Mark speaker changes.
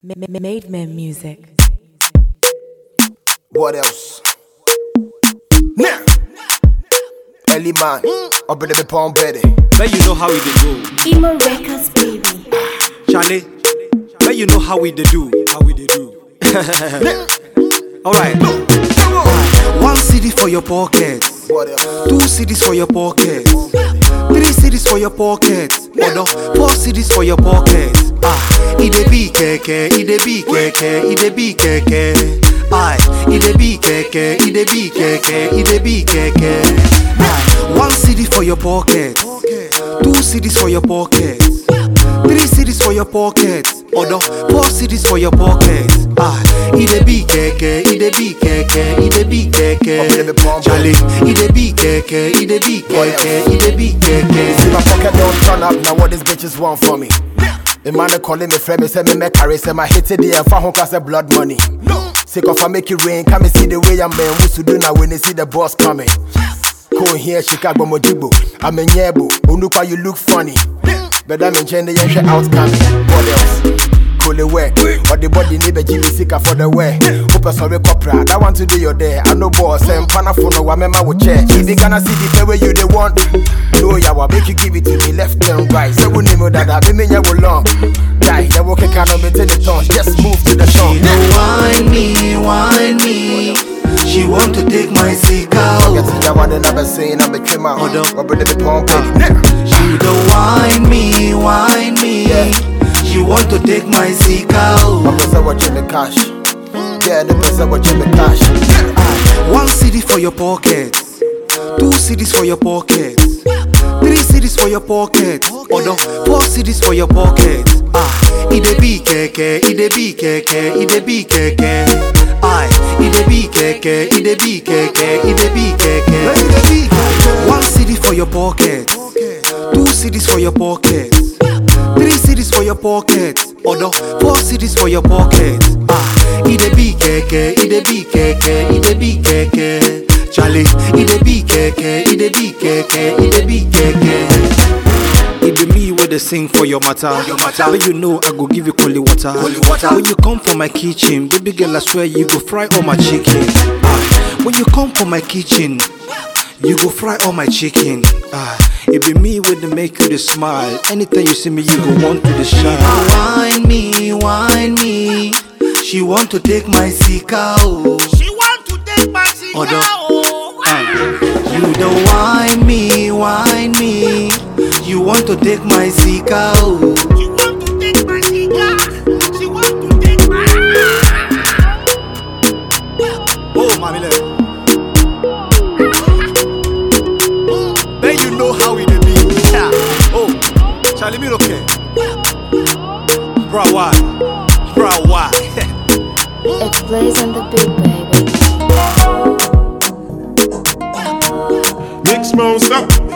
Speaker 1: Made Man Music.
Speaker 2: What else? Nah. Ellie man, up in the palm petty.
Speaker 3: But you know how we dey go.
Speaker 4: Emo Records, baby.
Speaker 3: Charlie, but you know how we dey do. Alright. 1 CD for your pocket.
Speaker 2: What else?
Speaker 3: 2 CDs for your pocket. 3 CDs for your pocket. Odo, 4 CDs for your pocket. It dey be keke, it dey be keke, it dey be keke. It dey be keke, it dey be keke, it dey be keke. 1 CD for your pocket. 2 CDs for your pocket. 3 CDs for your pocket. Odo, 4 CDs for your pocket. It dey be keke, it dey be keke, it dey be keke. Charlie, it dey be keke, it dey be keke, it dey be keke.
Speaker 2: See my pocket don't turn up, now what these bitches want from me? The man they calling me friend, me say me carry, say my hit it there, for home cause blood money. Sick of I make it rain, come and see the way I'm man, what to do now when they see the boss coming. Go here, Chicago, Mojibo, I'm in Yebo, Unuka, you look funny. But I'm in China, you're out coming. What else? Cool away, or the body need a Jimmy Sika for the way. Hope I saw a copra, that want to do your day. I know boss, and Panafono, I remember with chair. If you gonna see the way you the want, no, I will make you give it to me left and right. So we know that I've been here long. Die, I walk a cannot maintain the tons, just move to the song.
Speaker 3: Whine me. She want to take my Sika.
Speaker 2: Get to that one, and I've been saying I'm a trimmer. Hold on, rubber the pump.
Speaker 3: She don't whine me. She want to take my Sika.
Speaker 2: I'm just watching the cash. Yeah, the person watching the cash.
Speaker 3: 1 CD for your pocket. 2 CDs for your pocket. 3 CDs for your pocket. Odo, 4 CDs for your pocket. It dey be keke, it dey be keke, it dey be keke. It dey be keke, it dey be keke, it dey be keke. 1 CD for your pocket. 2 CDs for your pocket. 3 CDs for your pocket. Odo, 4 CDs for your pocket. It dey be keke, it dey be keke, it dey be keke. Charlie, it dey be keke, it dey be keke, it dey be keke. It be me where they sing for your matter. But you know I go give you cold water. When you come for my kitchen, baby girl I swear you go fry all my chicken. When you come for my kitchen, you go fry all my chicken. It be me where they make you the smile. Anytime you see me, you go want to the shine. Whine me. She want to take my Sika.
Speaker 5: She want to take my Sika.
Speaker 3: You don't whine me. You want to take my Sika.
Speaker 5: She want to take my Sika. She want to take my.
Speaker 3: Oh, mommy, then you know how it be. Yeah. Oh, Charlie, me okay. Bro, why?
Speaker 4: It's Blaze on the beat, baby.
Speaker 6: Mix monster.